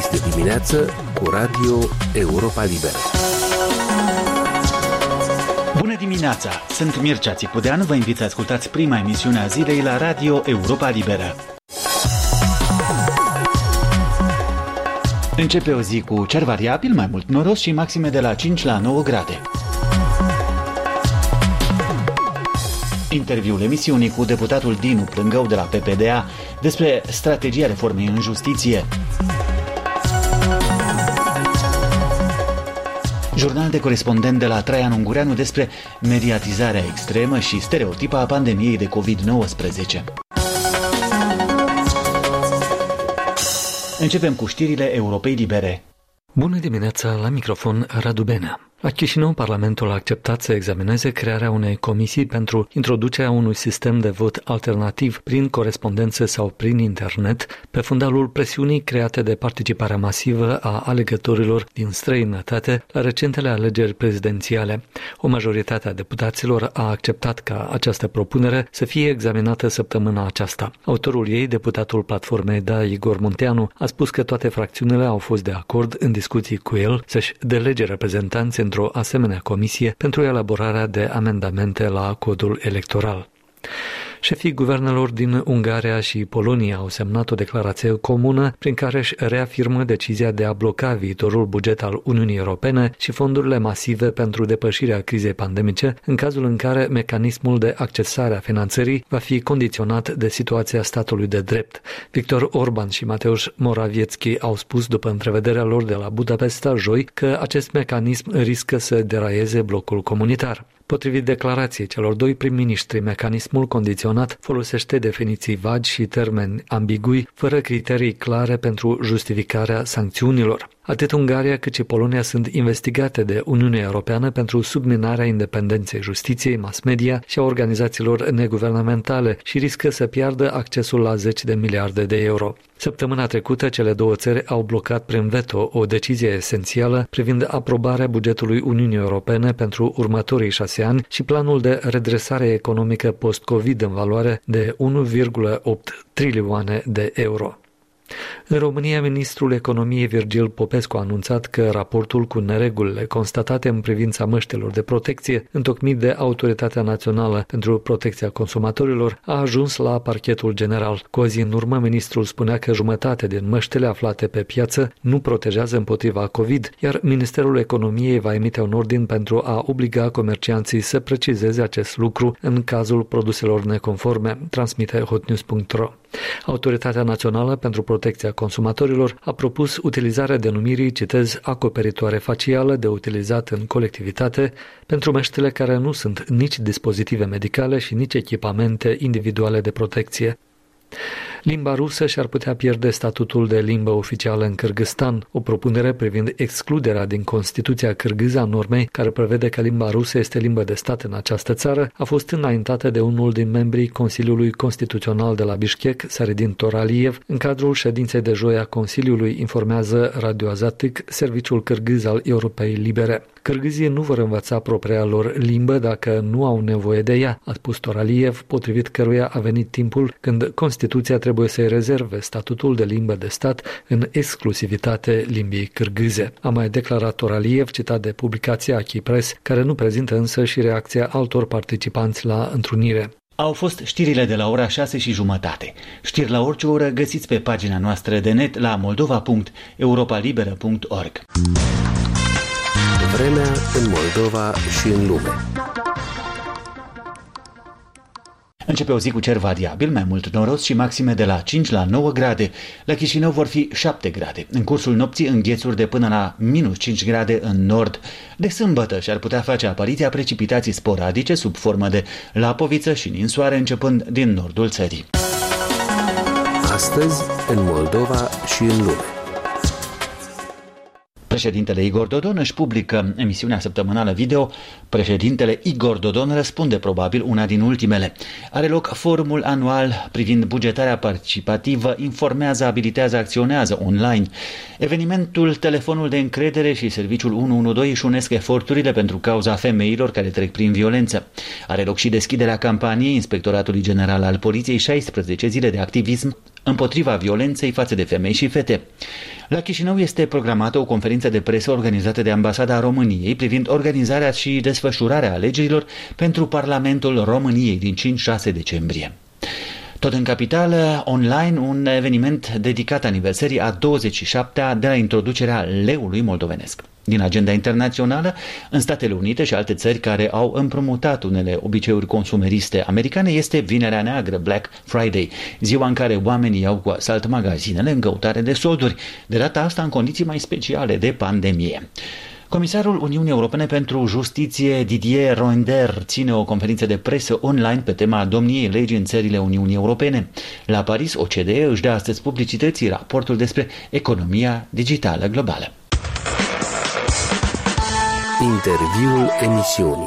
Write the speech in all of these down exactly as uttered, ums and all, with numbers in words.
Este dimineață cu Radio Europa Liberă. Bună dimineața! Sunt Mircea Țipudean, vă invit să ascultați prima emisiune a zilei la Radio Europa Liberă. Începe o zi cu cer variabil, mai mult noros și maxime de la cinci la nouă grade. Interviul emisiunii cu deputatul Dinu Plângău de la P P D A despre strategia reformei în justiție. Jurnal de corespondent de la Traian Ungureanu despre mediatizarea extremă și stereotipă a pandemiei de covid nouăsprezece. Începem cu știrile Europei Libere. Bună dimineața, la microfon Radu Benea. La Chișinău, Parlamentul a acceptat să examineze crearea unei comisii pentru introducerea unui sistem de vot alternativ prin corespondență sau prin internet, pe fundalul presiunii create de participarea masivă a alegătorilor din străinătate la recentele alegeri prezidențiale. O majoritate a deputaților a acceptat ca această propunere să fie examinată săptămâna aceasta. Autorul ei, deputatul Platformei D A, Igor Munteanu, a spus că toate fracțiunile au fost de acord în discuții cu el să-și delege reprezentanți într-o asemenea comisie pentru elaborarea de amendamente la codul electoral. Șefii guvernelor din Ungaria și Polonia au semnat o declarație comună prin care își reafirmă decizia de a bloca viitorul buget al Uniunii Europene și fondurile masive pentru depășirea crizei pandemice, în cazul în care mecanismul de accesare a finanțării va fi condiționat de situația statului de drept. Victor Orban și Mateusz Morawiecki au spus după întrevederea lor de la Budapesta joi că acest mecanism riscă să deraieze blocul comunitar. Potrivit declarației celor doi prim-ministri, mecanismul condiționat folosește definiții vagi și termeni ambigui, fără criterii clare pentru justificarea sancțiunilor. Atât Ungaria cât și Polonia sunt investigate de Uniunea Europeană pentru subminarea independenței justiției, mass media și a organizațiilor neguvernamentale și riscă să piardă accesul la zeci de miliarde de euro. Săptămâna trecută, cele două țări au blocat prin veto o decizie esențială privind aprobarea bugetului Uniunii Europene pentru următorii șase ani și planul de redresare economică post-Covid în valoare de unu virgulă opt trilioane de euro. În România, ministrul economiei Virgil Popescu a anunțat că raportul cu neregulile constatate în privința măștelor de protecție, întocmit de Autoritatea Națională pentru Protecția Consumatorilor, a ajuns la parchetul general. Cu o zi în urmă, ministrul spunea că jumătate din măștile aflate pe piață nu protejează împotriva COVID, iar Ministerul Economiei va emite un ordin pentru a obliga comercianții să precizeze acest lucru în cazul produselor neconforme, transmite hotnews punct ro. Autoritatea Națională pentru Protecția Consumatorilor a propus utilizarea denumirii, citez, acoperitoare facială de utilizat în colectivitate pentru măștile care nu sunt nici dispozitive medicale și nici echipamente individuale de protecție. Limba rusă și-ar putea pierde statutul de limbă oficială în Kârgâzstan. O propunere privind excluderea din Constituția cârgâză a normei care prevede că limba rusă este limbă de stat în această țară a fost înaintată de unul din membrii Consiliului Constituțional de la Bishkek, Saredin Toraliev, în cadrul ședinței de joi a Consiliului, informează Radio Azatic, serviciul cârgâz al Europei Libere. Cârgâzii nu vor învăța propria lor limbă dacă nu au nevoie de ea, a spus Toraliev, potrivit căruia a venit timpul când Constituția trebuie să-i rezerve statutul de limbă de stat în exclusivitate limbii cârgâze. A mai declarat Toraliev, citat de publicația Achi Press, care nu prezintă însă și reacția altor participanți la întrunire. Au fost știrile de la ora șase și jumătate. Știri la orice oră găsiți pe pagina noastră de net la moldova punct europa liberă punct org. Vremea în Moldova și în lume. Începe o zi cu cer variabil, mai mult noros și maxime de la cinci la nouă grade. La Chișinău vor fi șapte grade. În cursul nopții înghețuri de până la minus cinci grade în nord. De sâmbătă și-ar putea face apariția precipitații sporadice sub formă de lapoviță și ninsoare începând din nordul țării. Astăzi în Moldova și în lume. Președintele Igor Dodon își publică emisiunea săptămânală video. Președintele Igor Dodon răspunde probabil una din ultimele. Are loc forumul anual privind bugetarea participativă, informează, abilitează, acționează online. Evenimentul, telefonul de încredere și serviciul unu unu doi își unesc eforturile pentru cauza femeilor care trec prin violență. Are loc și deschiderea campaniei Inspectoratului General al Poliției, șaisprezece zile de activism împotriva violenței față de femei și fete. La Chișinău este programată o conferință de presă organizată de Ambasada României privind organizarea și desfășurarea alegerilor pentru Parlamentul României din cinci-șase decembrie. Tot în capitală, online, un eveniment dedicat aniversării a douăzeci și șaptea de la introducerea leului moldovenesc. Din agenda internațională, în Statele Unite și alte țări care au împrumutat unele obiceiuri consumeriste americane, este Vinerea Neagră, Black Friday, ziua în care oamenii iau cu asalt magazinele în căutare de solduri, de data asta în condiții mai speciale de pandemie. Comisarul Uniunii Europene pentru Justiție, Didier Reynders, ține o conferință de presă online pe tema domniei legii în țările Uniunii Europene. La Paris, O C D E își dă astăzi publicității raportul despre economia digitală globală. Interviul emisiunii.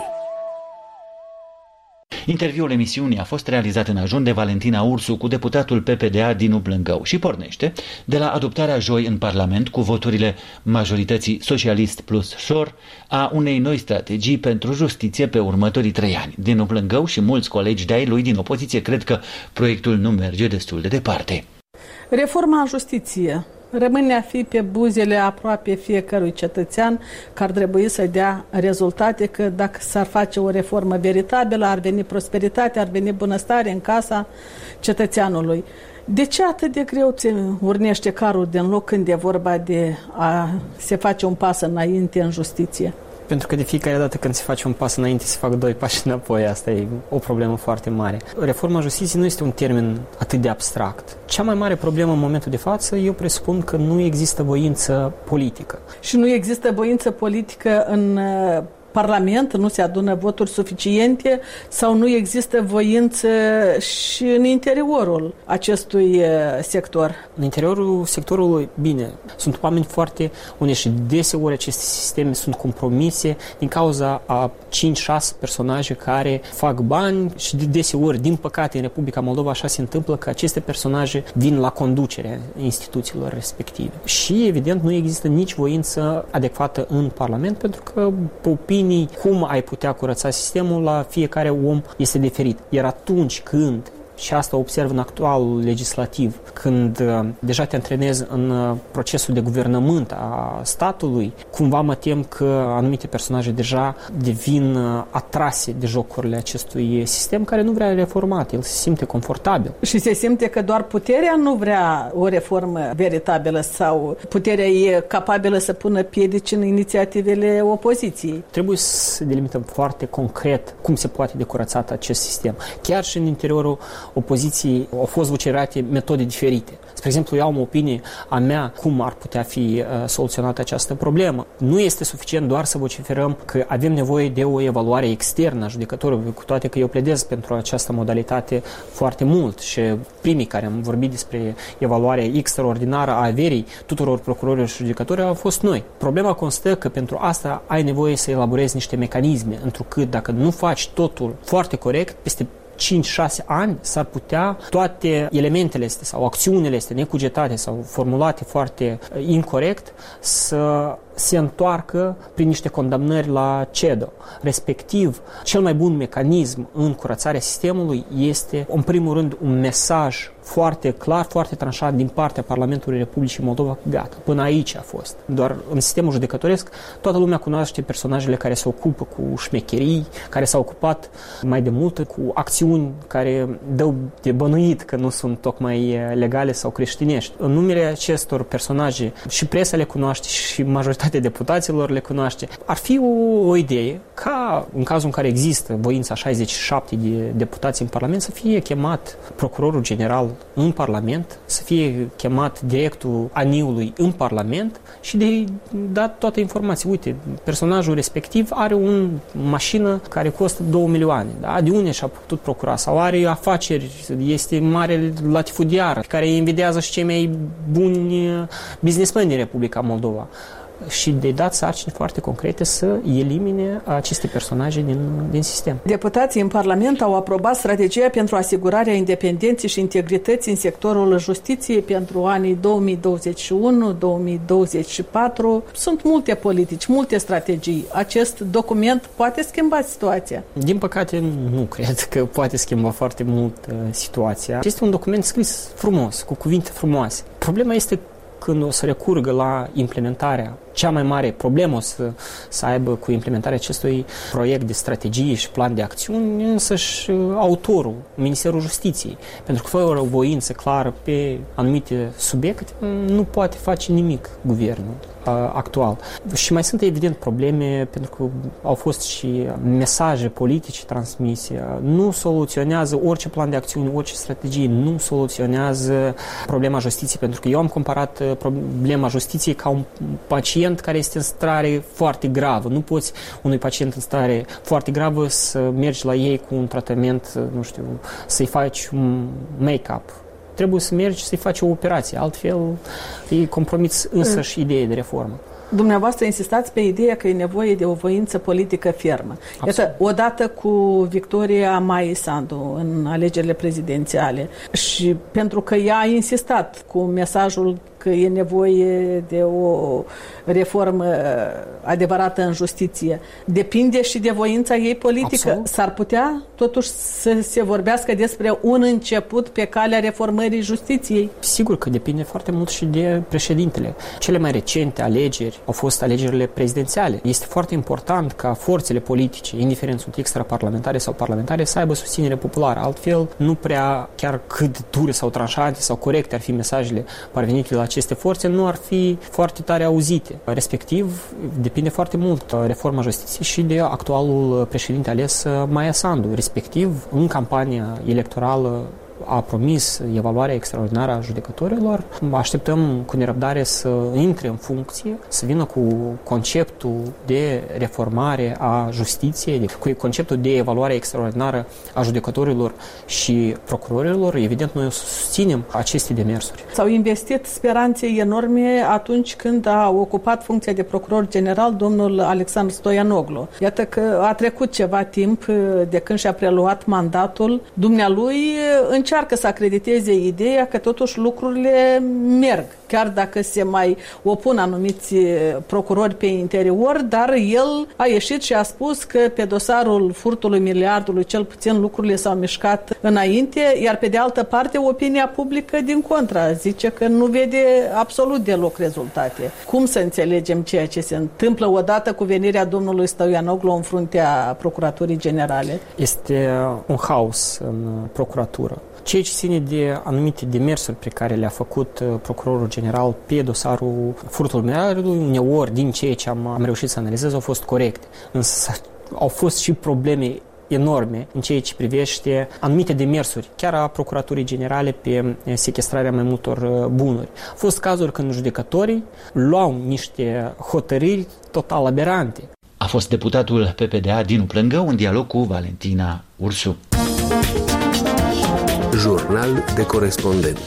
Interviul emisiunii a fost realizat în ajun de Valentina Ursu cu deputatul P P D A Dinu Plângău și pornește de la adoptarea joi în Parlament cu voturile majorității Socialist plus S O R a unei noi strategii pentru justiție pe următorii trei ani. Dinu Plângău și mulți colegi de-ai lui din opoziție cred că proiectul nu merge destul de departe. Reforma justiției rămâne a fi pe buzele aproape fiecărui cetățean că ar trebui să dea rezultate, că dacă s-ar face o reformă veritabilă, ar veni prosperitate, ar veni bunăstare în casa cetățeanului. De ce atât de greu ți urnește carul din loc când e vorba de a se face un pas înainte în justiție? Pentru că de fiecare dată când se face un pas înainte, se fac doi pași înapoi. Asta e o problemă foarte mare. Reforma justiției nu este un termen atât de abstract. Cea mai mare problemă în momentul de față, eu presupun că nu există voință politică. Și nu există voință politică în Parlament, nu se adună voturi suficiente sau nu există voință și în interiorul acestui sector? În interiorul sectorului, bine, sunt oameni foarte onești și deseori aceste sisteme sunt compromise din cauza a cinci-șase personaje care fac bani și deseori, din păcate, în Republica Moldova așa se întâmplă că aceste personaje vin la conducerea instituțiilor respective. Și, evident, nu există nici voință adecvată în Parlament pentru că opinii cum ai putea curăța sistemul la fiecare om este diferit. Iar atunci când, și asta observ în actualul legislativ, când uh, deja te antrenezi în uh, procesul de guvernământ a statului, cumva mă tem că anumite personaje deja devin uh, atrase de jocurile acestui sistem care nu vrea reformat, el se simte confortabil. Și se simte că doar puterea nu vrea o reformă veritabilă sau puterea e capabilă să pună piedici în inițiativele opoziției. Trebuie să delimităm foarte concret cum se poate de curățat acest sistem. Chiar și în interiorul opoziției au fost vociferate metode diferite. Spre exemplu, eu am o opinie a mea cum ar putea fi uh, soluționată această problemă. Nu este suficient doar să vociferăm că avem nevoie de o evaluare externă a judecătorului, cu toate că eu pledez pentru această modalitate foarte mult și primii care am vorbit despre evaluarea extraordinară a averii tuturor procurorilor și judecătorilor au fost noi. Problema constă că pentru asta ai nevoie să elaborezi niște mecanisme, întrucât dacă nu faci totul foarte corect, peste cinci-șase ani s-ar putea toate elementele astea sau acțiunile astea necugetate sau formulate foarte incorect să se întoarcă prin niște condamnări la C E D O. Respectiv, cel mai bun mecanism în curățarea sistemului este, în primul rând, un mesaj foarte clar, foarte tranșat din partea Parlamentului Republicii Moldova. Gata, până aici a fost. Doar în sistemul judecătoresc, toată lumea cunoaște personajele care se ocupă cu șmecherii, care s-au ocupat mai de mult cu acțiuni care dau de bănuit că nu sunt tocmai legale sau creștinești. În numele acestor personaje și presa le cunoaște și majoritatea deputaților le cunoaște. Ar fi o, o idee ca, în cazul în care există voința șaizeci și șapte de deputați în Parlament, să fie chemat procurorul general în Parlament, să fie chemat directul aniului în Parlament și de dat toată informația. Uite, personajul respectiv are o mașină care costă două milioane. Da? De unde și-a putut procura? Sau are afaceri, este mare latifundiar, care invidiază și cei mai buni businessmeni din Republica Moldova. și de dat sarcini foarte concrete să elimine aceste personaje din, din sistem. Deputații în Parlament au aprobat strategia pentru asigurarea independenței și integrității în sectorul justiției pentru anii două mii douăzeci și unu - două mii douăzeci și patru. Sunt multe politici, multe strategii. Acest document poate schimba situația? Din păcate, nu cred că poate schimba foarte mult uh, situația. Este un document scris frumos, cu cuvinte frumoase. Problema este când o să recurgă la implementarea. Cea mai mare problemă o să, să aibă cu implementarea acestui proiect de strategie și plan de acțiuni însăși autorul, Ministerul Justiției. Pentru că fără o voință clară pe anumite subiecte nu poate face nimic guvernul actual. Și mai sunt evident probleme pentru că au fost și mesaje politice transmise. Nu soluționează orice plan de acțiune, orice strategie, nu soluționează problema justiției, pentru că eu am comparat problema justiției ca un pacient care este în stare foarte gravă. Nu poți unui pacient în stare foarte gravă să mergi la ei cu un tratament, nu știu, să-i faci un make-up. Trebuie să mergi să-i faci o operație, altfel îi compromiți însăși ideea de reformă. Dumneavoastră insistați pe ideea că e nevoie de o voință politică fermă. Iată, odată cu victoria Maiei Sandu în alegerile prezidențiale și pentru că ea a insistat cu mesajul că e nevoie de o reformă adevărată în justiție, depinde și de voința ei politică. Absolut. S-ar putea totuși să se vorbească despre un început pe calea reformării justiției? Sigur că depinde foarte mult și de președintele. Cele mai recente alegeri au fost alegerile prezidențiale. Este foarte important ca forțele politice, indiferent sunt extraparlamentare sau parlamentare, să aibă susținere populară. Altfel, nu prea, chiar cât dure sau tranșante sau corecte ar fi mesajele parvenite la aceste forțe, nu ar fi foarte tare auzite. Respectiv, depinde foarte mult reforma justiției și de actualul președinte ales Maia Sandu. Respectiv, în campania electorală a promis evaluarea extraordinară a judecătorilor. Așteptăm cu nerăbdare să intre în funcție, să vină cu conceptul de reformare a justiției, cu conceptul de evaluare extraordinară a judecătorilor și procurorilor. Evident, noi susținem aceste demersuri. S-au investit speranțe enorme atunci când a ocupat funcția de procuror general domnul Alexandru Stoianoglu. Iată că a trecut ceva timp de când și-a preluat mandatul. Dumnealui încearcă să acrediteze ideea că totuși lucrurile merg, chiar dacă se mai opun anumiți procurori pe interior, dar el a ieșit și a spus că pe dosarul furtului miliardului cel puțin lucrurile s-au mișcat înainte, iar pe de altă parte opinia publică din contra zice că nu vede absolut deloc rezultate. Cum să înțelegem ceea ce se întâmplă odată cu venirea domnului Stoianoglu în fruntea Procuraturii Generale? Este un haos în procuratură. Ceea ce ține de anumite demersuri pe care le-a făcut procurorul general pe dosarul furtului miliardului, uneori din ceea ce am, am reușit să analizez au fost corecte. Însă au fost și probleme enorme în ceea ce privește anumite demersuri, chiar a Procuraturii Generale pe sechestrarea mai multor bunuri. Au fost cazuri când judecătorii luau niște hotărâri total aberante. A fost deputatul P P D A Dinu Plângău în dialog cu Valentina Ursu. Jurnal de corespondent.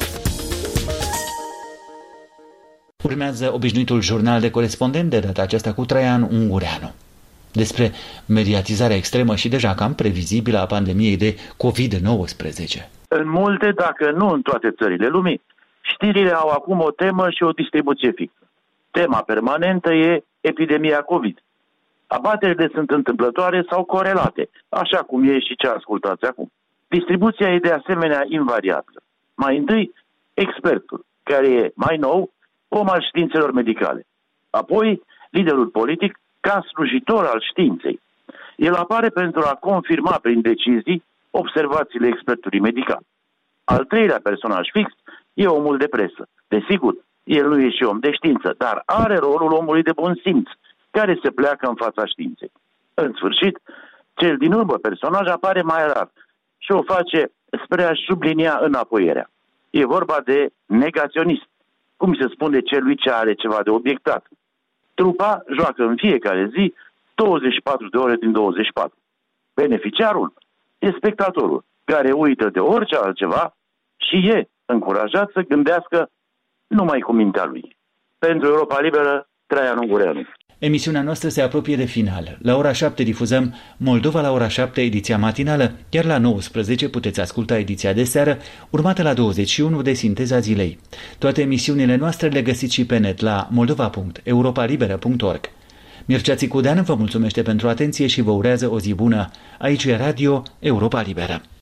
Urmează obișnuitul jurnal de corespondent, de data aceasta cu Traian Ungureanu. Despre mediatizarea extremă și deja cam previzibilă a pandemiei de covid nouăsprezece. În multe, dacă nu în toate țările lumii, știrile au acum o temă și o distribuție fixă. Tema permanentă e epidemia COVID. Abaterile sunt întâmplătoare sau corelate, așa cum e și ce ascultați acum. Distribuția e de asemenea invariabilă. Mai întâi, expertul, care e mai nou om al științelor medicale. Apoi, liderul politic ca slujitor al științei. El apare pentru a confirma prin decizii observațiile expertului medical. Al treilea personaj fix e omul de presă. Desigur, el nu e și om de știință, dar are rolul omului de bun simț, care se pleacă în fața științei. În sfârșit, cel din urmă personaj apare mai rar și o face spre a-și sublinia înapoierea. E vorba de negaționist, cum se spune celui ce are ceva de obiectat. Trupa joacă în fiecare zi douăzeci și patru de ore din douăzeci și patru. Beneficiarul e spectatorul, care uită de orice altceva și e încurajat să gândească numai cu mintea lui. Pentru Europa Liberă, Traian Ungureanu. Emisiunea noastră se apropie de final. La ora șapte difuzăm Moldova la ora șapte, ediția matinală, iar la nouăsprezece puteți asculta ediția de seară, urmată la douăzeci și unu de Sinteza zilei. Toate emisiunile noastre le găsiți și pe net la moldova punct europa liberă punct org. Mircea Țicudean vă mulțumește pentru atenție și vă urează o zi bună. Aici e Radio Europa Liberă.